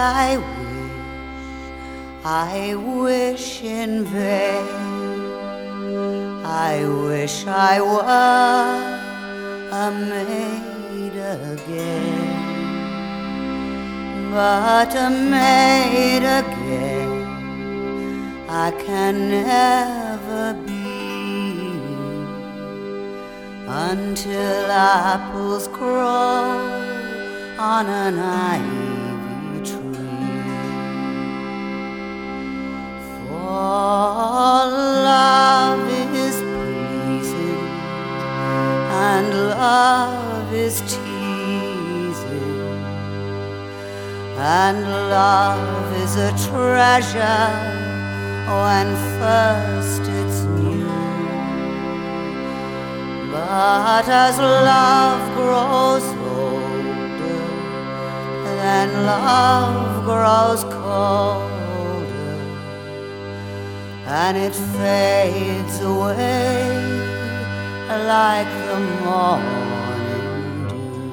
I wish in vain. I wish I were a maid again, but a maid again I can never be, until apples grow on an ivy tree. For love is pleasing and love is teasing, and love is a treasure when first it's new. But as love grows older, then love grows colder, and it fades away like the morning dew.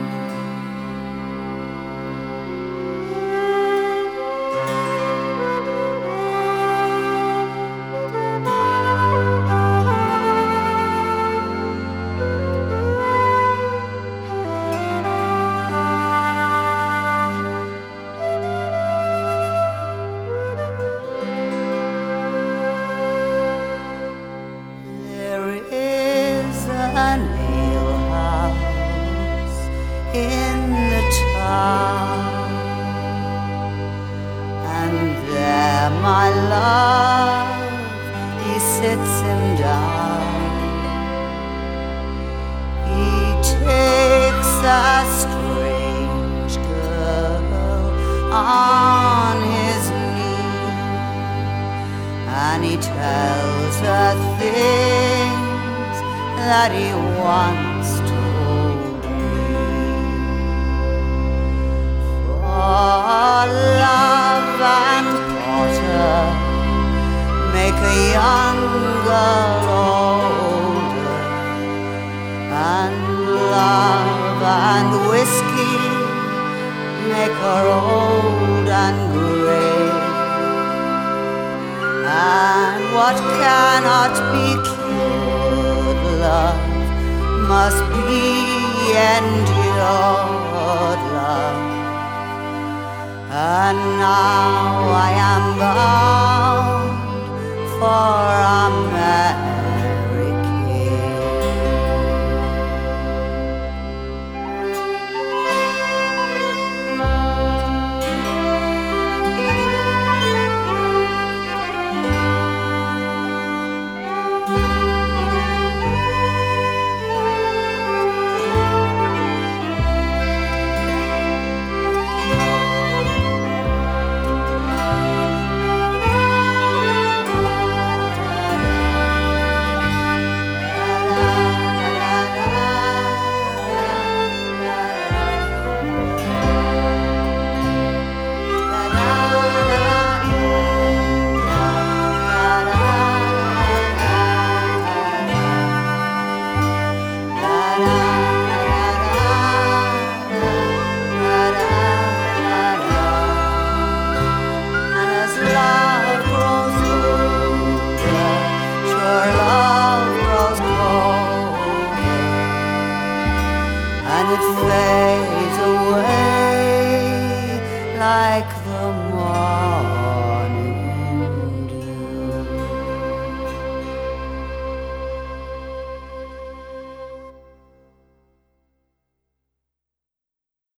An alehouse in the town, and there my love, he sits him down. He takes a strange girl on his knee, and he tells her things that he once told me. For love and Potter make a young girl older, and love and whiskey make her old and grey, and what cannot be cured, love must be endured, love. And now I am bound for America. And it fades away like